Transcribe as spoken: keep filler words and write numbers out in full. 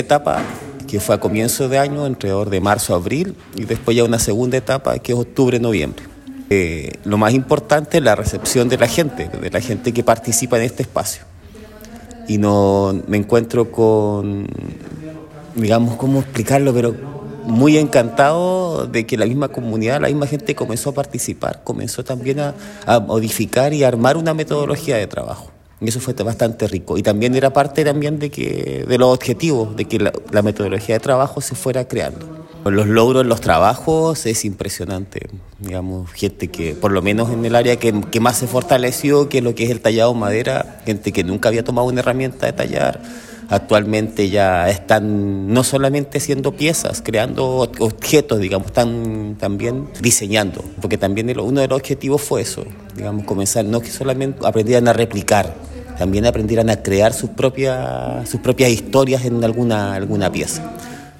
Etapa que fue a comienzo de año, alrededor de marzo a abril, y después ya una segunda etapa que es octubre-noviembre. Eh, lo más importante es la recepción de la gente, de la gente que participa en este espacio. Y no me encuentro con, digamos, ¿cómo explicarlo? Pero muy encantado de que la misma comunidad, la misma gente comenzó a participar, comenzó también a, a modificar y a armar una metodología de trabajo. Y eso fue bastante rico. Y también era parte también de, que, de los objetivos, de que la, la metodología de trabajo se fuera creando. Los logros en los trabajos es impresionante. Digamos, gente que, por lo menos en el área que, que más se fortaleció, que es lo que es el tallado en madera, gente que nunca había tomado una herramienta de tallar, actualmente ya están no solamente haciendo piezas, creando objetos, digamos, están también diseñando, porque también uno de los objetivos fue eso, digamos, comenzar, no que solamente aprendieran a replicar, también aprendieran a crear sus propias, sus propias historias en alguna, alguna pieza.